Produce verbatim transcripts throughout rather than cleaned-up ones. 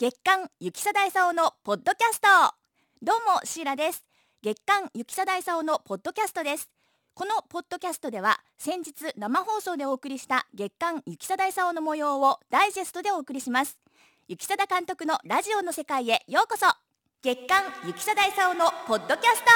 月刊雪貞勲のポッドキャスト。どうもシーラです。月刊雪貞勲のポッドキャストです。このポッドキャストでは先日生放送でお送りした月刊雪貞勲の模様をダイジェストでお送りします。雪貞監督のラジオの世界へようこそ。月刊雪貞勲のポッドキャスト。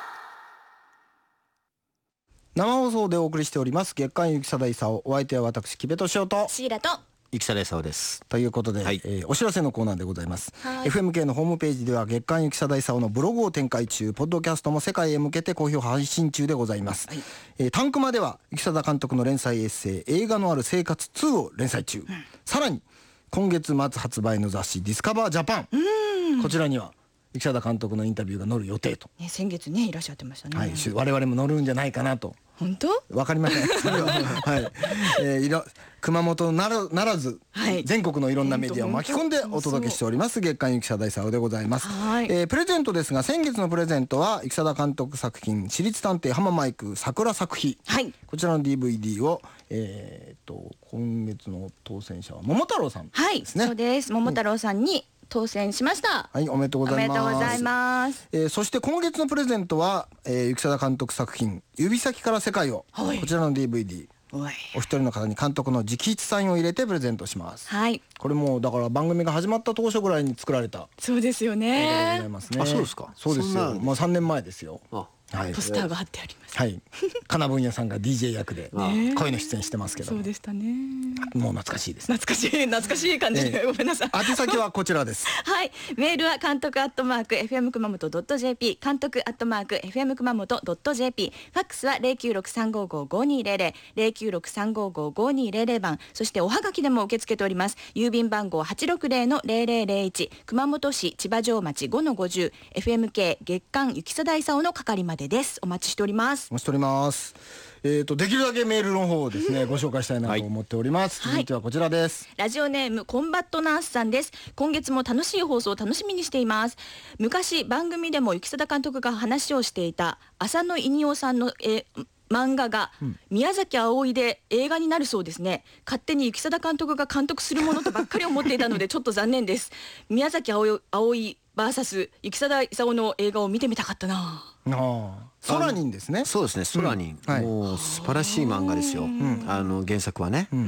生放送でお送りしております月刊雪貞勲。お相手は私木部敏夫とシーラと雪貞勲です。 ということで、はい、えー、お知らせのコーナーでございます。 エフエムケー のホームページでは月刊雪貞勲のブログを展開中、ポッドキャストも世界へ向けて好評配信中でございます、はい。えー、タンクマでは雪貞監督の連載エッセイ映画のある生活ツーを連載中、うん、さらに今月末発売の雑誌ディスカバージャパン、こちらには雪貞監督のインタビューが載る予定と、 ね、先月ねいらっしゃってましたね、 はい、我々も載るんじゃないかなと。 本当？ わかりませんはい、えー、いろ熊本なら、ならず、はい、全国のいろんなメディアを巻き込んでお届けしております月刊雪貞勲でございます。はい、えー、プレゼントですが、先月のプレゼントは雪貞監督作品私立探偵浜マイク桜作品、はい、こちらの ディーブイディー を、えー、と今月の当選者は桃太郎さんですね。 はい、そうです。桃太郎さんに、うん、当選しました。 はい、おめでとうございます。 おめでとうございます。 えー、そして今月のプレゼントは、えー、雪貞監督作品指先から世界を、はい、こちらの ディーブイディー、お, お一人の方に監督の直筆サインを入れてプレゼントします。はい、これもだから番組が始まった当初ぐらいに作られた。 そうですよね。 ございますね。 あ、そうですか。 そうですよ。もうさんねんまえですよ。あ、 はい、ポスターが貼ってあります。 はい。金分野さんが ディージェー 役で声の出演してますけど。 そうでしたね。 もう懐かしいです。 懐かしい懐かしい感じで、えー、ごめんなさい。 宛先はこちらです。 はい。メールは監督アットマーク エフエム 熊本 .jp、 監督アットマーク エフエム 熊本 .jp、 ファックスは ゼロきゅうろくさんごご ごにーゼロゼロ ゼロきゅうろくさんごご ごにーゼロゼロ 番、そしておはがきでも受け付けております。郵便番号 はちろくゼロのゼロゼロゼロいち、 熊本市千葉城町 ごのごじゅう、 エフエムケー 月刊雪貞勲の係までです。お待ちしております。 お待ちしております。えーとできるだけメールの方をですねご紹介したいなと思っております、はい、続いてはこちらです。 ラジオネームコンバットナースさんです。今月も楽しい放送を楽しみにしています。昔番組でも雪貞監督が話をしていた浅野稲夫さんのえ漫画が宮崎あおいで映画になるそうですね。勝手に雪貞監督が監督するものとばっかり思っていたのでちょっと残念です。宮崎あおい、あおい ブイエス 雪貞勲の映画を見てみたかったな。 あ、ソラニンですね。 そうですね、ソラニン、うん、はい、もう素晴らしい漫画ですよ、うん、あの原作はね、うん、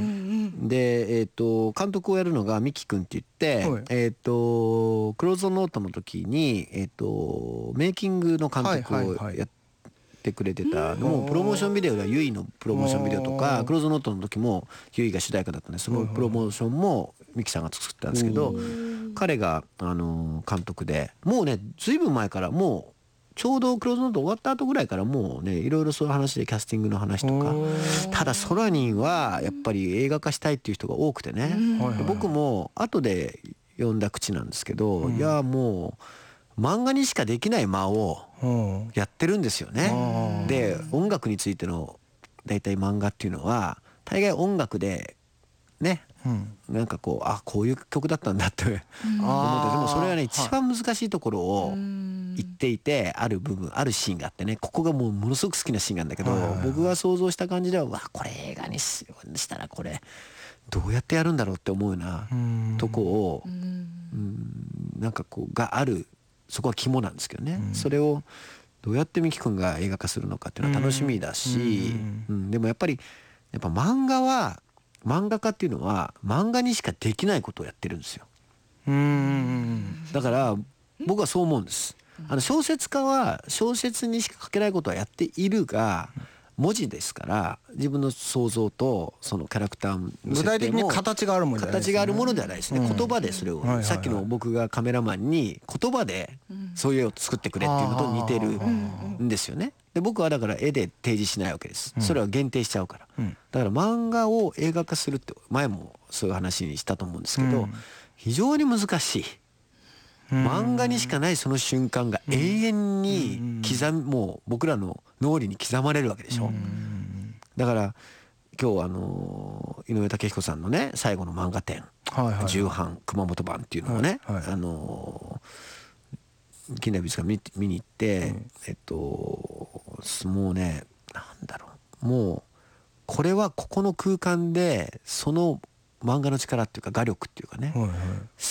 で、えー、と監督をやるのが三木くんって言って、はい、えー、とクローズドノートの時に、えー、とメイキングの監督をやってくれてたのも、プロモーションビデオではユイのプロモーションビデオとか、クローズドノートの時もユイが主題歌だったんで、そのプロモーションも三木さんが作ったんですけど、彼があの監督で、もうねずいぶん前から、もうちょうどクローズノート終わった後ぐらいからもうねいろいろそういう話でキャスティングの話とか、ただソラニンはやっぱり映画化したいっていう人が多くてね、僕も後で読んだ口なんですけど、うん、いやもう漫画にしかできない間をやってるんですよね。で音楽についての大体漫画っていうのは大概音楽でね、うん、なんかこうあこういう曲だったんだって思って、でもそれはね一番難しいところを言っていて、ある部分あるシーンがあってね、ここがもうものすごく好きなシーンなんだけど、僕が想像した感じでは、わこれ映画にしたらこれどうやってやるんだろうって思うようなとこを、うんなんかこうがある、そこは肝なんですけどね、それをどうやって三木君が映画化するのかっていうのは楽しみだし、うん、でもやっぱりやっぱ漫画は漫画家っていうのは漫画にしかできないことをやってるんですよ。うーん、だから僕はそう思うんです。あの小説家は小説にしか書けないことはやっているが、文字ですから自分の想像とそのキャラクターの設定も具体的に形があるものじゃないですね。 形があるものではないですね、うん、言葉でそれを、はいはいはい、さっきの僕がカメラマンに言葉でそういう絵を作ってくれっていうのと似てるんですよね。で僕はだから絵で提示しないわけです。それは限定しちゃうから、うん、だから漫画を映画化するって前もそういう話にしたと思うんですけど、うん、非常に難しい。漫画にしかないその瞬間が永遠に刻み、もう僕らの脳裏に刻まれるわけでしょ。だから今日あの井上武彦さんのね最後の漫画展、はいはい、重版熊本版っていうのをね、はいはい、あの近代美術館 見, 見に行って、うん、えっともうねなんだろう、もうこれはここの空間でその漫画の力っていうか画力っていうかね、はいはい、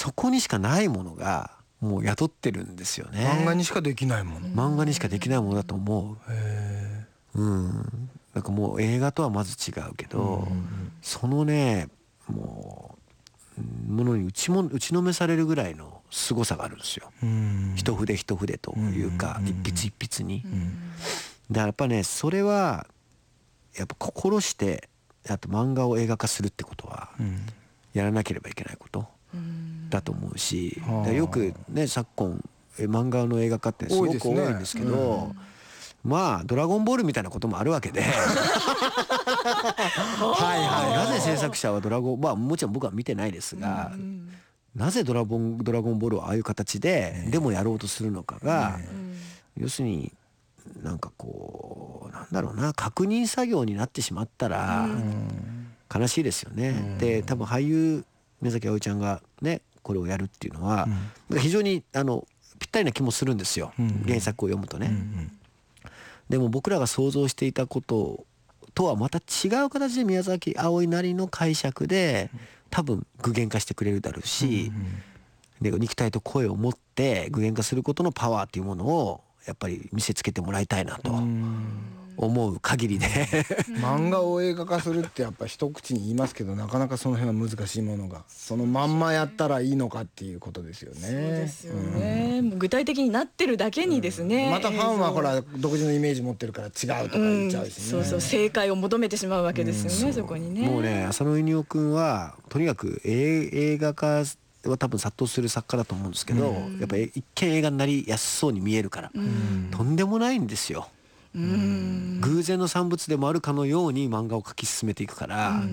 そこにしかないものがもう宿ってるんですよね。 漫画にしかできないもの、 漫画にしかできないものだと思う。へー、うん、なんかもう映画とはまず違うけど、うんうんうん、そのねもうものに打ちも打ちのめされるぐらいの凄さがあるんですよ、うん、一筆一筆というか、うんうんうん、一筆一筆に、うん、だからやっぱねそれはやっぱ心してあと漫画を映画化するってことはやらなければいけないことだと思うし、うん、よくね昨今漫画の映画化ってすごく多いんですけど、うん、まあドラゴンボールみたいなこともあるわけではいはい、なぜ制作者はドラゴンまあもちろん僕は見てないですが、うん、なぜドラゴンドラゴンボールをああいう形ででもやろうとするのかが、要するになんかこうなんだろうな確認作業になってしまったら悲しいですよね。で多分俳優宮崎あおいちゃんがねこれをやるっていうのは非常にあのぴったりな気もするんですよ、原作を読むとね。でも僕らが想像していたこととはまた違う形で宮崎あおいなりの解釈で多分具現化してくれるだろうし、で肉体と声を持って具現化することのパワーっていうものをやっぱり見せつけてもらいたいなと思う限りで漫画を映画化するってやっぱ一口に言いますけど、なかなかその辺は難しいものがそのまんまやったらいいのかっていうことですよね。そうですよね、うん、もう具体的になってるだけにですね、 うん、またファンはほら独自のイメージ持ってるから違うとか言っちゃうしね、 うん、そうそう正解を求めてしまうわけですよね、うん、そこにね。 もうね浅野稲夫君はとにかく映画化は多分殺到する作家だと思うんですけど、うん、やっぱり一見映画になりやすそうに見えるから、うん、とんでもないんですよ、うん、偶然の産物でもあるかのように漫画を描き進めていくから、うん、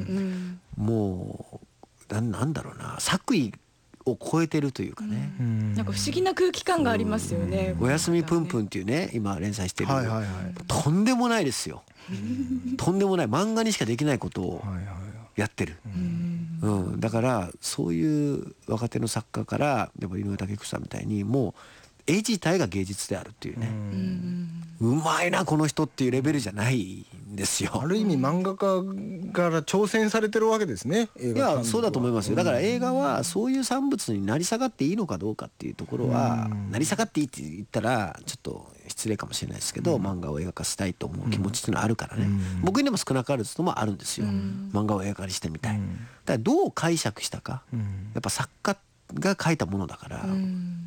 もう な, なんだろうな作為を超えてるというかね、 うん、なんか不思議な空気感がありますよね、 うん、おやすみぷんぷんっていうね今連載してる、はいはいはい、とんでもないですよとんでもない漫画にしかできないことをやってる、うんうん、だからそういう若手の作家からやっぱ井上武彦さんみたいにもう絵自体が芸術であるっていうね、うん、うまいなこの人っていうレベルじゃないんですよ。 ある意味漫画家から挑戦されてるわけですね、映画。 いやそうだと思いますよ。だから映画はそういう産物になり下がっていいのかどうかっていうところは、なり下がっていいって言ったらちょっと失礼かもしれないですけど、うん、漫画を映画化したいと思う気持ちっていうのはあるからね、うん、僕にでも少なからずともあるんですよ、うん、漫画を映画化にしてみたい、うん、だからどう解釈したか、うん、やっぱ作家が書いたものだから、うん、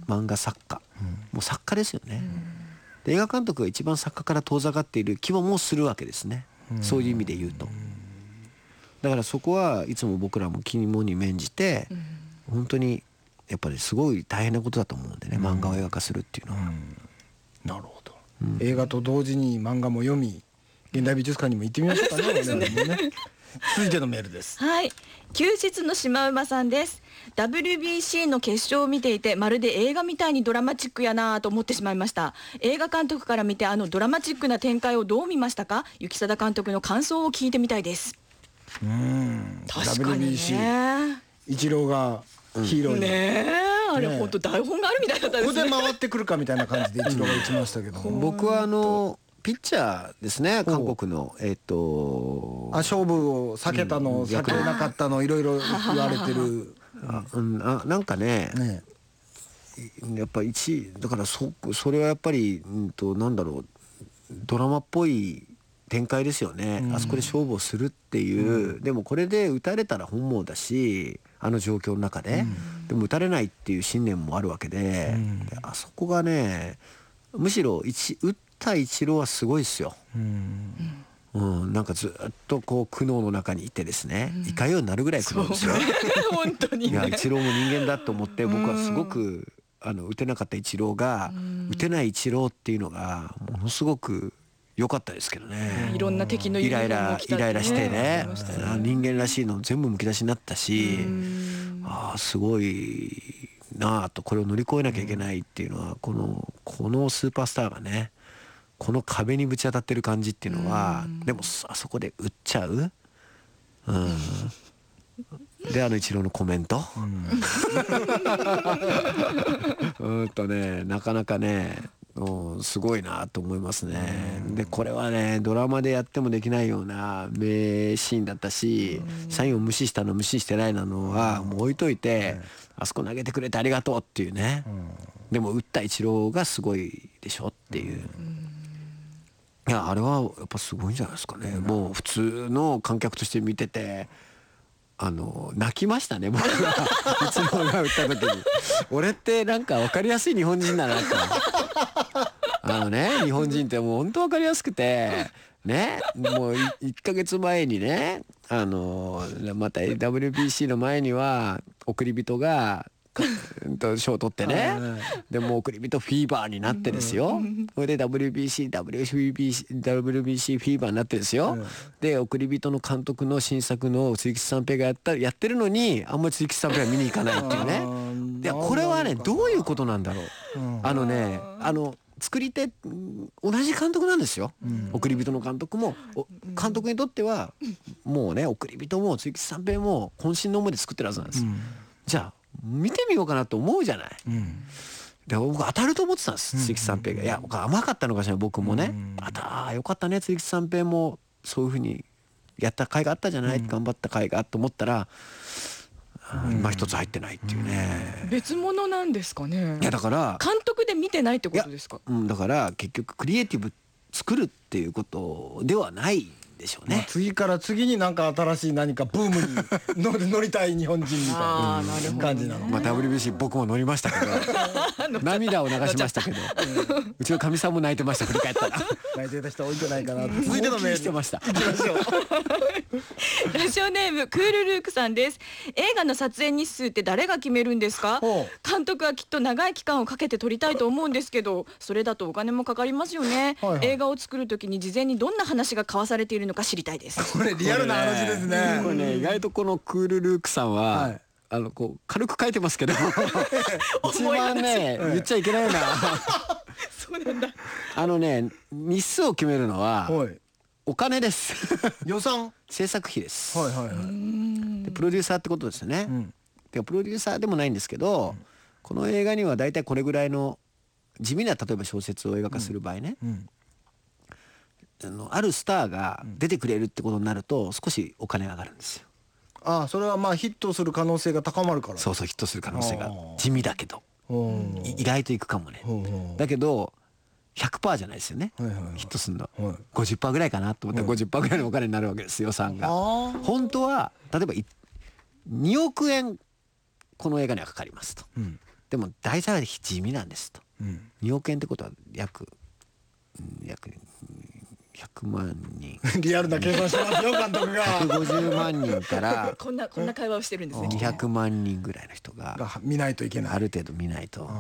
漫画作家、うん、もう作家ですよね、うん、で映画監督が一番作家から遠ざかっている気ももうするわけですね、うん、そういう意味で言うと。だからそこはいつも僕らも肝に銘じて、うん、本当にやっぱりすごい大変なことだと思うんでね、漫画を映画化するっていうのは、うん、 なるほど、うん、映画と同時に漫画も読み現代美術館にも行ってみましょうかね。そうですね続いてのメールです。 はい、休日のシマウマさんです。 ダブリュービーシー の決勝を見ていてまるで映画みたいにドラマチックやなと思ってしまいました。映画監督から見てあのドラマチックな展開をどう見ましたか？行定監督の感想を聞いてみたいです。 うーん確かにね ダブリュービーシー イチローがヒーローに、うん、ねえあれ本当台本があるみたいだったですね。 ここで回ってくるかみたいな感じでイチローが打ちましたけど僕はあのピッチャーですね、韓国のえっとあ勝負を避けたの、うん、避けれなかったのいろいろ言われてるあ、うん、あなんか ね, ねやっぱ一だから そ, それはやっぱり、うんと、なんだろうドラマっぽい展開ですよね、うん、あそこで勝負をするっていう、うん、でもこれで打たれたら本望だしあの状況の中で、うん、でも打たれないっていう信念もあるわけ で,、うん、であそこがねむしろ一打ったイチローはすごいですよ、うんうん、なんかずっとこう苦悩の中にいてですね、うん、いかようになるぐらい苦悩ですよ本当に、ね、 いやイチローも人間だと思って僕はすごくあの打てなかったイチローが、うん、打てないイチローっていうのがものすごく良かったですけどね。 いろんな敵のイライライライラしてね、人間らしいの全部むき出しになったし、ああすごいなあとこれを乗り越えなきゃいけないっていうのはこのこのスーパースターがねこの壁にぶち当たってる感じっていうのはでもあそこで打っちゃう、うん、であのイチローのコメントうんとねなかなかねうん、すごいなと思いますね。でこれはねドラマでやってもできないような名シーンだったし、サインを無視したの無視してないなのはもう置いといて、あそこ投げてくれてありがとうっていうね。でも打ったイチローがすごいでしょっていう。いやあれはやっぱすごいんじゃないですかね。もう普通の観客として見ててあの泣きましたね僕はイチローが打った時に。俺ってなんか分かりやすい日本人だなって。あのね日本人ってもう本当分かりやすくてね、もういっかげつまえにねあのまた ダブリュービーシー の前には送り人が賞を取ってね、でも送り人フィーバーになってですよ。それで ダブリュービーシー、ダブリュービーシー、ダブリュービーシー フィーバーになってですよ。で送り人の監督の新作の鈴木三平がやったやってるのにあんまり鈴木三平は見に行かないっていうね。いやこれはねどういうことなんだろう。あのねあの作り手同じ監督なんですよ、うん、送り人の監督も監督にとってはもうね送り人も鈴木三平も渾身の思いで作ってるはずなんです、うん、じゃあ見てみようかなと思うじゃない、うん、で僕当たると思ってたんです、うん、鈴木三平がいや甘かったのかしら僕もね、うん、あたよかったね鈴木三平もそういう風にやった甲斐があったじゃない、うん、頑張った甲斐がと思ったら今一つ入ってないっていうね、 うん、別物なんですかね。 いやだから監督で見てないってことですか。 うん、だから結局クリエイティブ作るっていうことではないでしょうね、まあ、 次から次になんか新しい何かブームに乗り乗りたい日本人みたいな感じなの、 まあ、ダブリュービーシー 僕も乗りましたけど涙を流しましたけどうちのかみさんも泣いてました。振り返ったら泣いてた人多いんじゃないかな。 続いてのメールしてました。行きましょう。 ラジオネームクールルークさんです。映画の撮影日数って誰が決めるんですか。監督はきっと長い期間をかけて撮りたいと思うんですけど、それだとお金もかかりますよね、はいはい、映画を作るときに事前にどんな話が交わされているのか知りたいです。 これリアルな話ですね。 これね意外とこのクールルークさんは、はい、あのこう軽く書いてますけど一番ね言っちゃいけないなそうなんだ。 あのね日数を決めるのはお金です予算制作費です、 はいはいはい、 でプロデューサーってことですよね、うん、でプロデューサーでもないんですけど、うん、この映画にはだいたいこれぐらいの地味な例えば小説を映画化する場合ね、うんうんあの、あるスターが出てくれるってことになると少しお金が上がるんですよ。 ああそれはまあヒットする可能性が高まるから。 そうそうヒットする可能性が地味だけど意外といくかもね。だけど ひゃくパーセント じゃないですよね、はいはいはい、ヒットするの、はい、ごじゅっパーセント ぐらいかなと思ったら ごじゅっパーセント ぐらいのお金になるわけです予算が。本当は例えばにおくえんこの映画にはかかりますと、うん、でも題材は地味なんですと、うん、におくえんってことは約約ひゃくまんにんリアルな計算してますよ監督がひゃくごじゅうまんにんからこんなこんな会話をしてるんですね。 にひゃくまんにんぐらいの人が見ないといけない。 ある程度見ないと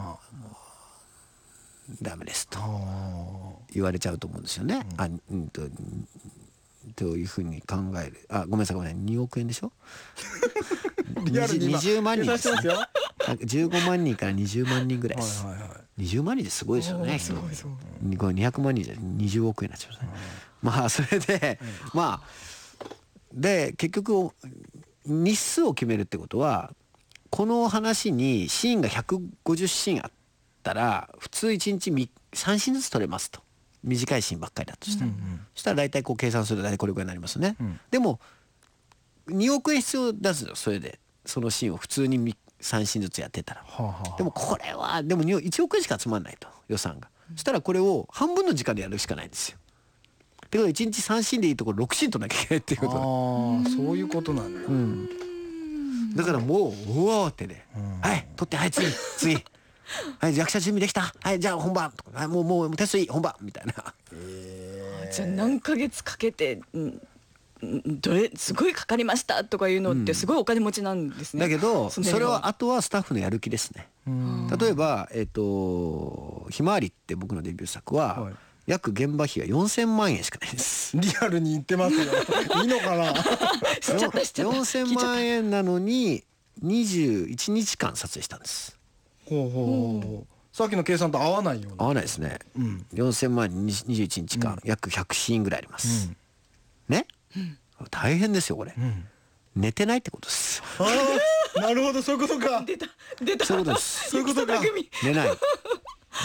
ダメですと言われちゃうと思うんですよね、うん、あうんとというふうに考える。あごめんなさいごめんなさいにおくえんでしょリアルににじゅうまんにんですね。じゅうごまんにんからにじゅうまんにんぐらいです、はいはいはい、にじゅうまんにんですごいですよね。すごいすごいにひゃくまんにんじゃにじゅうおくえんになっちゃうんですね、うん、まあそれで、うん、まあで結局日数を決めるってことはこの話にシーンがひゃくごじゅうシーンあったら普通いちにちさんシーンずつ撮れますと。短いシーンばっかりだとしたら、うんうん、そしたら大体こう計算すると大体これぐらいになりますね、うん、でもにおくえん必要だぞそれでそのシーンを普通にさんシーンずつやってたら、はあはあ、でもこれはでもいちおくえんしか集まんないと予算が、うん、そしたらこれを半分の時間でやるしかないんですよ。ってことでいちにちさんシーンでいいところろくシーン撮らなきゃいけないっていうこと。 あそういうことなんだ、うん、 だからもううわーってね、うん、はい撮ってはい次次はい役者準備できたはいじゃあ本番とか、はい、もうもうテストいい本番みたいな。 えー、じゃあ何ヶ月かけて、うん、どれすごいかかりましたとかいうのってすごいお金持ちなんですね、 うん、だけどそれはあとはスタッフのやる気ですね。例えばえっ、ー、とひまわりって僕のデビュー作は、はい、約現場費がよんせんまんえんしかないです。 リアルに言ってますよいいのかなしちゃったしちゃったよんせんまんえんなのににじゅういちにちかん撮影したんです。 ほうほうほうさっきの計算と合わないような。 合わないですね、うん、よんせんまんににじゅういちにちかん、うん、約ひゃくシーンぐらいあります、うん、ね、うん、大変ですよこれ、うん、寝てないってことです。 あなるほどそういうことか出た出たそういうことですそういうことか寝ない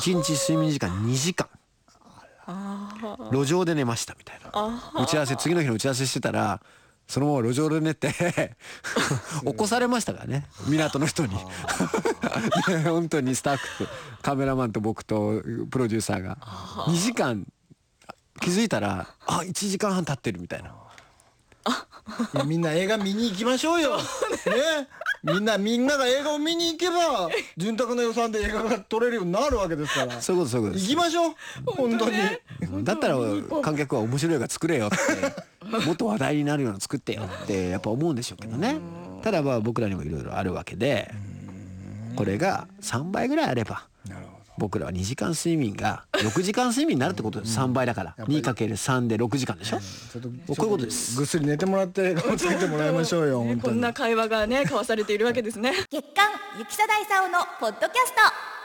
ちにち睡眠時間にじかん路上で寝ましたみたいな。打ち合わせ次の日の打ち合わせしてたらそのまま路上で寝て起こされましたからね、港の人に本当にスタッフとカメラマンと僕とプロデューサーがにじかん気づいたらあいちじかんはん経ってるみたいな。 いやみんな映画見に行きましょうよ、ね、みんなみんなが映画を見に行けば潤沢な予算で映画が撮れるようになるわけですから、 そういうことそういうことです。 行きましょう本当に。 だったら観客は面白い映画作れよってもっと話題になるような作ってよってやっぱ思うんでしょうけどね。ただまあ僕らにもいろいろあるわけで、これがさんばいぐらいあれば僕らはにじかん睡眠がろくじかん睡眠になるってことです。さんばいだから にかけるさん でろくじかんでしょ。こういうことです。 ぐっすり寝てもらって頑張ってもらいましょうよ、ね、 こんな会話がね交わされているわけですね。 月刊ゆきさだいさおのポッドキャスト、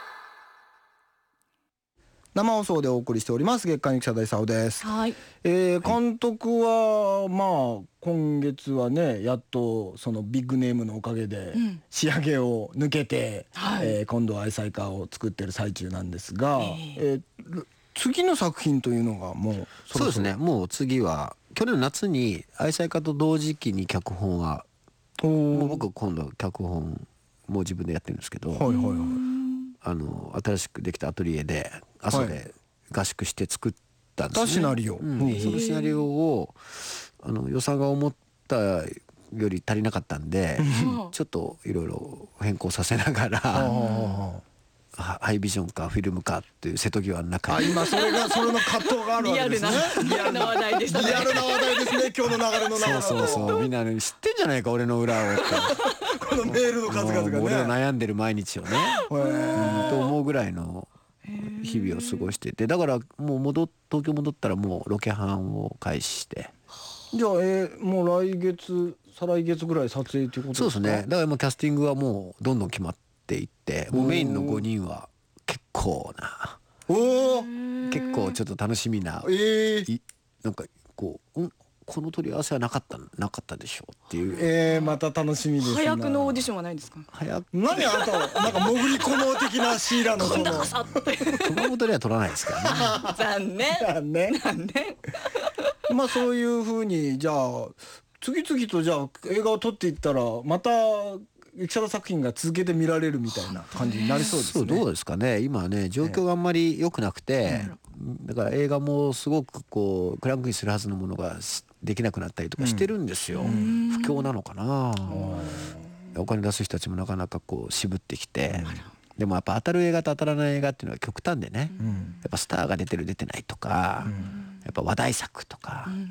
生放送でお送りしております月刊ゆきさだいさおです。 はい、 えー、監督はまあ今月はねやっとそのビッグネームのおかげで仕上げを抜けて、うん、えー、今度は愛妻家を作ってる最中なんですが、えー、次の作品というのがもうそうですね、もう次は去年の夏に愛妻家と同時期に脚本はもう僕今度脚本もう自分でやってるんですけど、はいはいはい、あの新しくできたアトリエで朝で合宿して作ったんですね、 シナリオ、うん、 そのシナリオをあの予算が思ったより足りなかったんでちょっといろいろ変更させながらハイビジョンかフィルムかっていう瀬戸際の中に、あ今それがそれの葛藤があるわけですね。 リアルな話題でしたね。 リアルな話題ですね今日の流れの中で。 そうそうそうみんな、ね、知ってんじゃないか俺の裏をってこのメールの数々がね俺の悩んでる毎日をねうんと思うぐらいの日々を過ごしてて、だからもう戻東京戻ったらもうロケハンを開始して、 じゃあ、えー、もう来月再来月ぐらい撮影ということですか。 そうですね、だからもうキャスティングはもうどんどん決まっていって、もうメインのごにんは結構なお結構ちょっと楽しみな、 えー、 なんかこう、んこの取り合わせはなかったなかったでしょうっていう、 えー、また楽しみですね。 早くのオーディションはないですか。 早く何あんたなんか潜り込もう的なシーラのその熊本では取らないですからね残念残念残念まあそういう風にじゃあ次々とじゃあ映画を撮っていったらまた雪貞作品が続けて見られるみたいな感じになりそうですね。 そうどうですかね、今ね状況があんまり良くなくて、ええ、だから映画もすごくこうクランクインするはずのものができなくなったりとかしてるんですよ、うん、不況なのかな、お金出す人たちもなかなかこう渋ってきて、でもやっぱ当たる映画と当たらない映画っていうのは極端でね、うん、やっぱスターが出てる出てないとか、うん、やっぱ話題作とか、うん、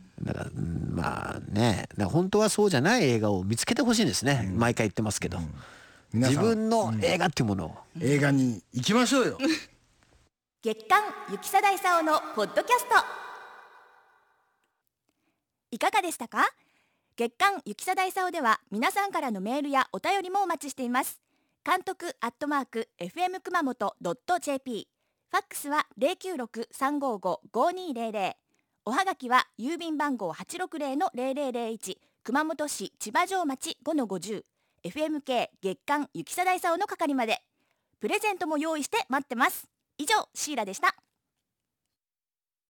だからまあね、だから本当はそうじゃない映画を見つけてほしいんですね、うん、毎回言ってますけど、うん、自分の映画っていうものを、 うん、映画に行きましょうよ月刊ゆきさだいさおのポッドキャストいかがでしたか。月刊ゆきさだいさおでは皆さんからのメールやお便りもお待ちしています。監督アットマーク エフエム 熊本 ドット ジェーピー、 ファックスは ゼロきゅうろく さんごご ごにゼロゼロ、おはがきは郵便番号 はちろくゼロ のゼロゼロゼロいち、熊本市千葉城町 ごのごじゅう、 エフエムケー 月刊ゆきさだいさおの係まで。プレゼントも用意して待ってます。以上、シーラでした。